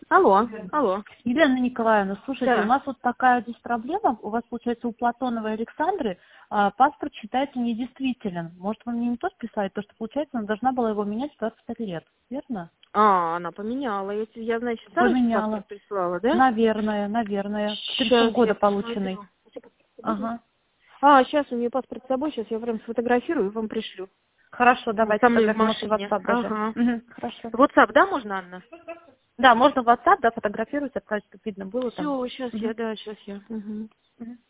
Алло, алло. Елена Николаевна, слушайте, Да. у нас вот такая здесь проблема. У вас, получается, у Платоновой Александры паспорт считается недействителен. Может, вы мне не то списали, то, что, получается, она должна была его менять в 25 лет, верно? Она поменяла. Я значит, старый Поменяла. паспорт прислала, да? Наверное. С 30 Сейчас года я полученный. посмотрю. Ага. Сейчас у нее паспорт с собой, сейчас я прям сфотографирую и вам пришлю. Хорошо, Вот давайте со мной в фотографию, может, в машине. WhatsApp даже. Ага. Хорошо. WhatsApp, да, можно, Анна? Да, можно в WhatsApp, да, фотографировать, отправить, чтобы видно было там. Все, сейчас я. Мгм.